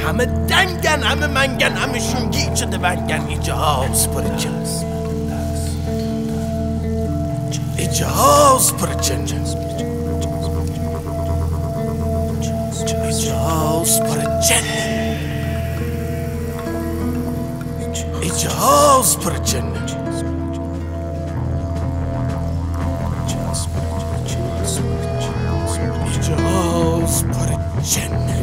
همه دنگن همه منگن همشون گیج شده ونگن اینجا هاوس پر جن اینجا هاوس پر جن اینجا هاوس پر جن اینجا هاوس پر جن Joe's put a chin in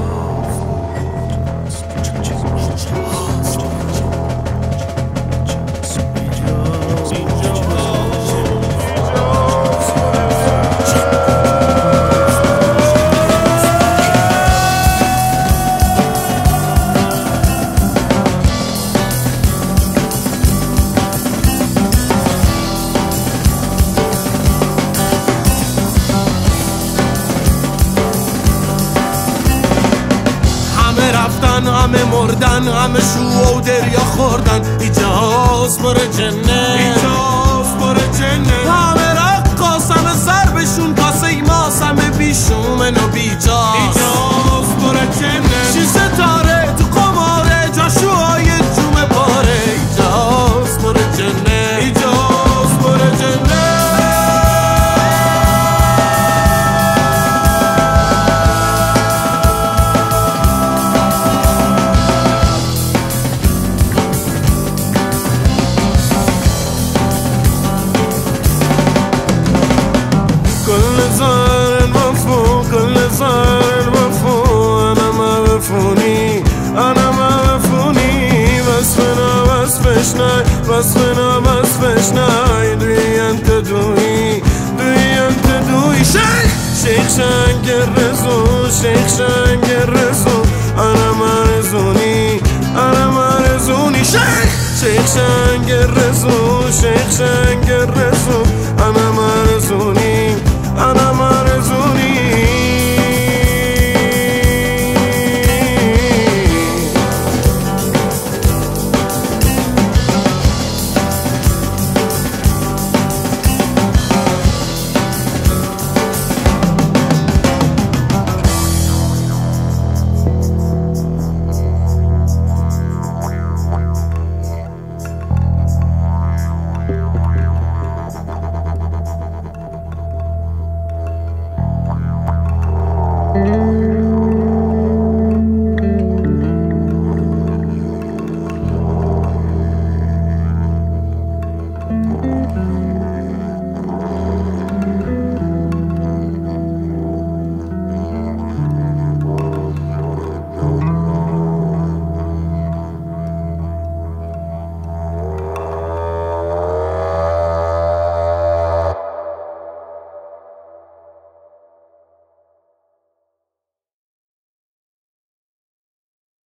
همه مردن همه شو و دریا خوردن اینجا هاوس پر جنه اینجا هاوس پر جنه همه رقاص همه ضربشون کاسه ماس همه بیشومن و بیجاس اینجا هاوس پر جنه شی ستاره تو قماره جاشوهای جوم باره اینجا هاوس پر جنه اینجا هاوس پر جنه وصفش نای دوی انت دوی شیخ شنگ رزو انا مرزونی شیخ شنگ رزو انا مرزونی Thank you.